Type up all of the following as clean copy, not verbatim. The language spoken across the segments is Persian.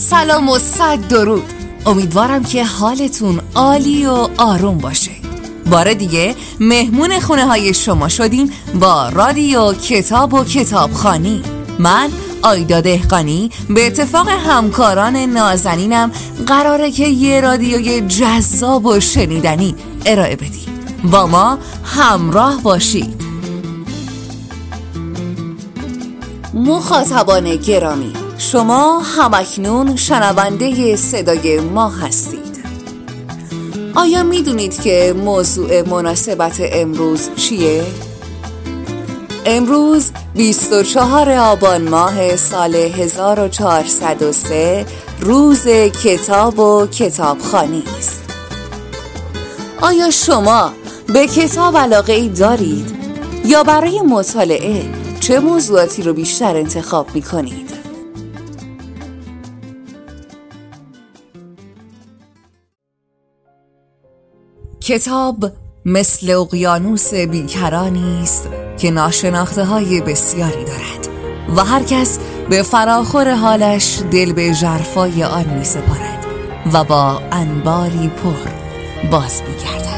سلام و صد درود. امیدوارم که حالتون عالی و آروم باشه. بار دیگه مهمون خونه های شما شدیم با رادیو کتاب و کتابخوانی. من آیدا دهقانی به اتفاق همکاران نازنینم قراره که یه رادیوی جذاب و شنیدنی ارائه بدیم. با ما همراه باشید. مخاطبان گرامی، شما همکنون شنونده صدای ما هستید. آیا میدونید که موضوع مناسبت امروز چیه؟ امروز 24 آبان ماه سال 1403 روز کتاب و کتابخوانی است. آیا شما به کتاب علاقه‌ای دارید یا برای مطالعه چه موضوعاتی رو بیشتر انتخاب می‌کنید؟ کتاب مثل اقیانوس بیکرانی است که ناشناخته‌های بسیاری دارد و هر کس به فراخور حالش دل به ژرفای آن می‌سپارد و با انباری پر باز می‌گردد.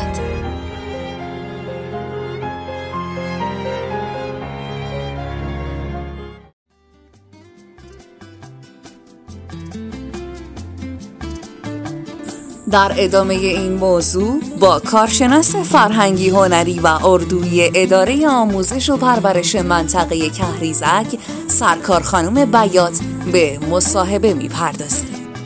در ادامه این موضوع با کارشناس فرهنگی هنری و اردویی اداره آموزش و پرورش منطقه کهریزک سرکار خانم بیات به مصاحبه می‌پردازیم.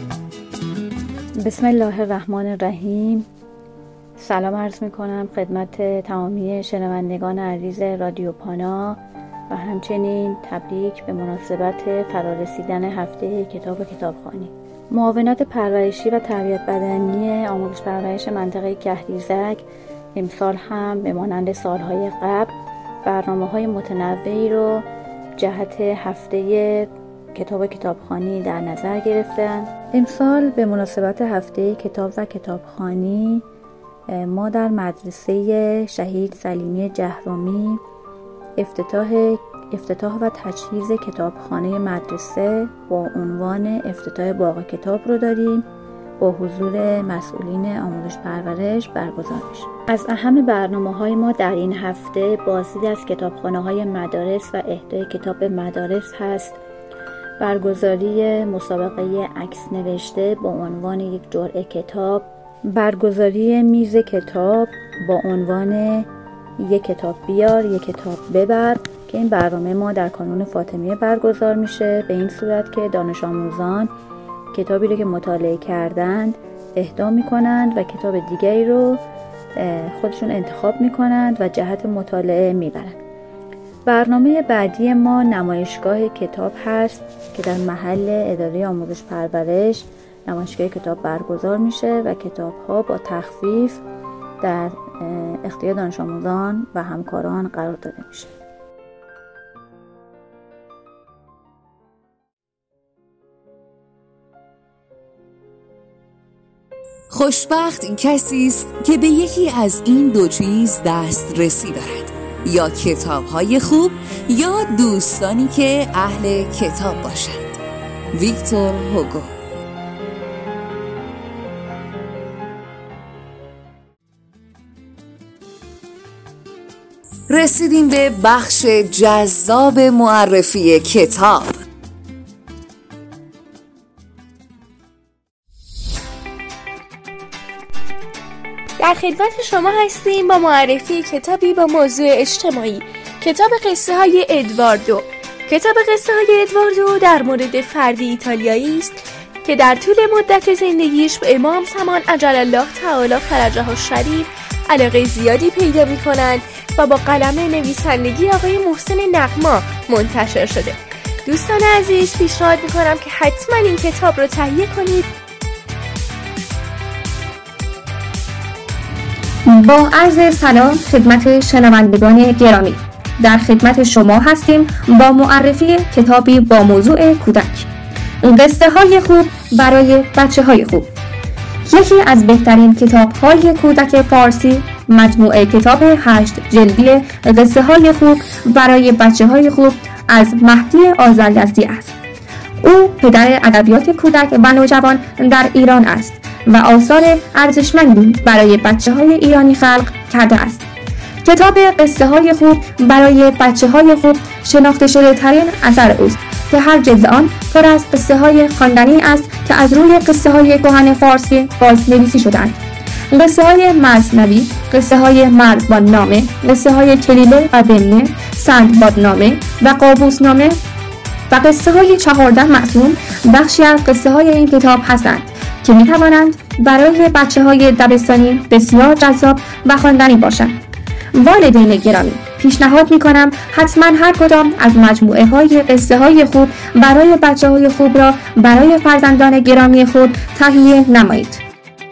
بسم الله الرحمن الرحیم. سلام عرض می‌کنم خدمت تمامی شنوندگان عزیز رادیو پانا و همچنین تبریک به مناسبت فرارسیدن هفته کتاب و کتابخوانی. معاونت پرورشی و تربیت بدنی آموزش پرورش منطقه کهریزک امسال هم به مانند سالهای قبل برنامه‌های متنوعی رو جهت هفته کتاب و کتابخوانی در نظر گرفتن. امسال به مناسبت هفته کتاب و کتابخوانی ما در مدرسه شهید سلیمی جهرومی افتتاح و تجهیز کتابخانه مدرسه با عنوان افتتاح باغ کتاب رو داریم با حضور مسئولین آموزش پرورش برگزار میشه. از اهم برنامه‌های ما در این هفته بازدید از کتابخانه‌های مدارس و اهدای کتاب به مدارس هست. برگزاری مسابقه عکس نوشته با عنوان یک جرعه کتاب، برگزاری میز کتاب با عنوان یک کتاب بیار یک کتاب ببر که این برنامه ما در کانون فاطمیه برگزار میشه به این صورت که دانش آموزان کتابی رو که مطالعه کردند اهدا میکنند و کتاب دیگری رو خودشون انتخاب میکنند و جهت مطالعه میبرند. برنامه بعدی ما نمایشگاه کتاب هست که در محل اداره آموزش پرورش نمایشگاه کتاب برگزار میشه و کتاب ها با تخفیف در اختیار دانش آموزان و همکاران قرار داده میشه. خوشبخت کسی است که به یکی از این دو چیز دسترسی دارد، یا کتاب‌های خوب یا دوستانی که اهل کتاب باشند. ویکتور هوگو. رسیدیم به بخش جذاب معرفی کتاب. در خدمت شما هستیم با معرفی کتابی با موضوع اجتماعی، کتاب قصه های ادواردو. کتاب قصه های ادواردو در مورد فردی ایتالیایی است که در طول مدت زندگیش به امام زمان عجل الله تعالی فرجه الشریف علاقه زیادی پیدا می کنند و با قلم نویسندگی آقای محسن نغما منتشر شده. دوستان عزیز پیشنهاد می کنم که حتما این کتاب رو تهیه کنید. با عرض سلام خدمت شنوندگان گرامی، در خدمت شما هستیم با معرفی کتابی با موضوع کودک، قصه های خوب برای بچه های خوب. یکی از بهترین کتاب های کودک فارسی مجموعه کتاب 8 جلدی قصه های خوب برای بچه های خوب از مهدی آذریزدی است. او پدر ادبیات کودک و نوجوان در ایران است و آثار ارزشمندی برای بچه‌های ایرانی خلق کرده است. کتاب قصه های خوب برای بچه های خوب شناخته شده ترین اثر اوست که هر جلد آن پر از قصه های خواندنی است که از روی قصه های کهن فارسی بازنویسی شدند. قصه های مرزنوی، قصه های مرزبان‌نامه، قصه های کلیله و بنه، سندبادنامه و قابوسنامه و قصه های 14 معصوم بخشی از قصه های این کتاب هستند که می توانند برای بچه های دبستانی بسیار جذاب و خواندنی باشند. والدین گرامی، پیشنهاد می کنم حتما هر کدام از مجموعه های قصه های خوب برای بچه های خوب را برای فرزندان گرامی خود تهیه نمایید.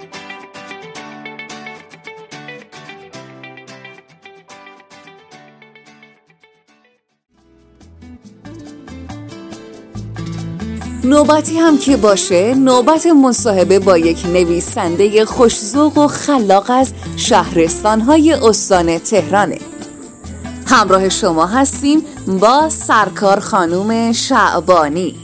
نوبتی هم که باشه، نوبت مصاحبه با یک نویسنده خوش‌ذوق و خلاق از شهرستان‌های استان تهرانه. همراه شما هستیم با سرکار خانوم شعبانی.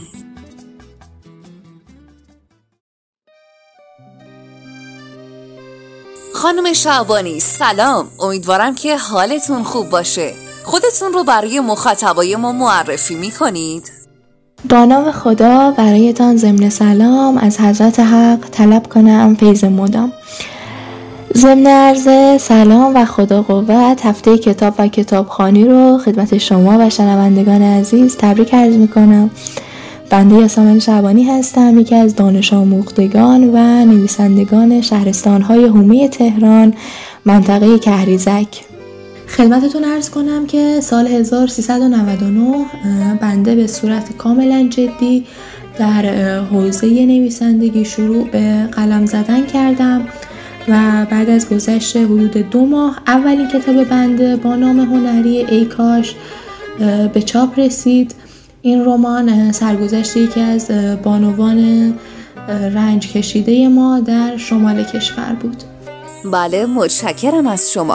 خانوم شعبانی سلام، امیدوارم که حالتون خوب باشه. خودتون رو برای مخاطبای ما معرفی می‌کنید؟ با نام خدا برایتان ضمن سلام از حضرت حق طلب کنم فیض مدام. ضمن عرض سلام و خدا قوت، هفته کتاب و کتابخوانی رو خدمت شما و شنوندگان عزیز تبریک عرض میکنم. بنده یاسمین شعبانی هستم، یکی از دانش آموختگان و نویسندگان شهرستان‌های حومه تهران منطقه کهریزک. خدمتتون عرض کنم که سال 1399 بنده به صورت کاملا جدی در حوزه نویسندگی شروع به قلم زدن کردم و بعد از گذشت حدود 2 ماه اولین کتاب بنده با نام هنری ای کاش به چاپ رسید. این رمان سرگذشت یکی از بانوان رنج کشیده ما در شمال کشور بود. بله، متشکرم از شما.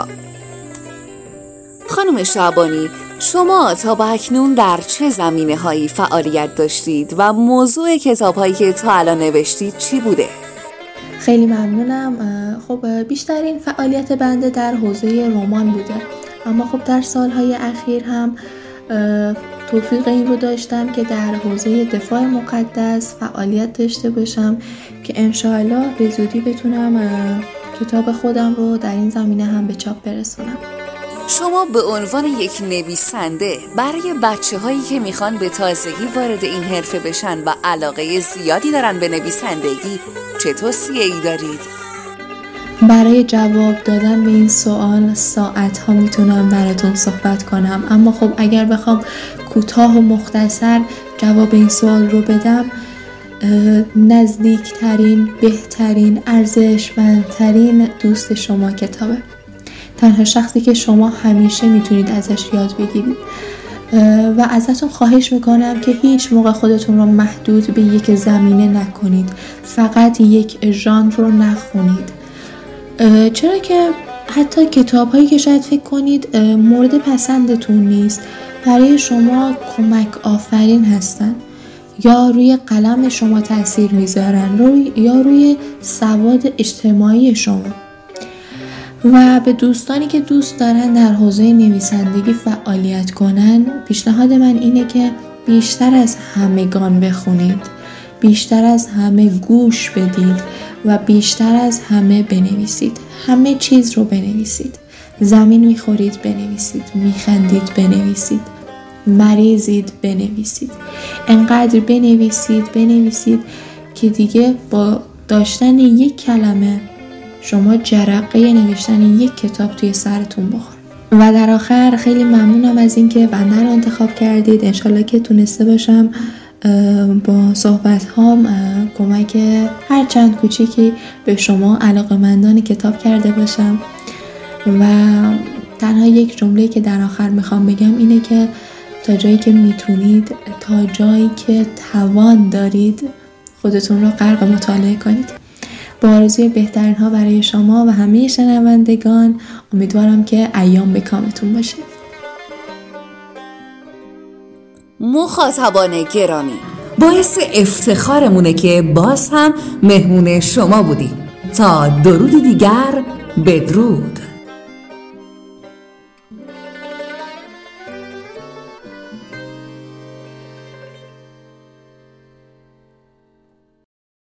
خانم شعبانی، شما تا به اکنون در چه زمینه‌هایی فعالیت داشتید و موضوع کتاب‌هایی که تا الان نوشتید چی بوده؟ خیلی ممنونم. خب بیشترین فعالیت بنده در حوزه رمان بوده، اما خب در سالهای اخیر هم توفیق این رو داشتم که در حوزه دفاع مقدس فعالیت داشته باشم که انشاءالله به زودی بتونم کتاب خودم رو در این زمینه هم به چاپ برسونم. شما به عنوان یک نویسنده برای بچه‌هایی که میخوان به تازگی وارد این حرفه بشن و علاقه زیادی دارن به نویسندگی چه توصیه‌ای دارید؟ برای جواب دادن به این سوال ساعت‌ها میتونم براتون صحبت کنم، اما خب اگر بخوام کوتاه و مختصر جواب این سوال رو بدم، نزدیکترین، بهترین، ارزشمندترین دوست شما کتابه. تنها شخصی که شما همیشه میتونید ازش یاد بگیرید و ازتون خواهش میکنم که هیچ موقع خودتون رو محدود به یک زمینه نکنید، فقط یک ژانر رو نخونید. چرا که حتی کتاب هایی که شاید فکر کنید مورد پسندتون نیست برای شما کمک آفرین هستن، یا روی قلم شما تاثیر میذارن یا روی سواد اجتماعی شما. و به دوستانی که دوست دارن در حوزه نویسندگی فعالیت کنن، پیشنهاد من اینه که بیشتر از همگان بخونید، بیشتر از همه گوش بدید و بیشتر از همه بنویسید. همه چیز رو بنویسید. زمین میخورید بنویسید، میخندید بنویسید، مریضید بنویسید. انقدر بنویسید که دیگه با داشتن یک کلمه شما جرقه نوشتن یک کتاب توی سرتون بخوره. و در آخر خیلی ممنونم از اینکه بنده رو انتخاب کردید. انشالله که تونسته باشم با صحبت هام کمک هر چند کوچیکی به شما علاقه‌مندان کتاب کرده باشم. و تنها یک جمله که در آخر میخوام بگم اینه که تا جایی که میتونید، تا جایی که توان دارید، خودتون رو غرق مطالعه کنید. با آرزوی بهترین ها برای شما و همه شنوندگان، امیدوارم که ایام به کامتون باشه. مخاطبان گرامی، باعث افتخارمونه که باز هم مهمون شما بودیم. تا درودی دیگر، بدرود.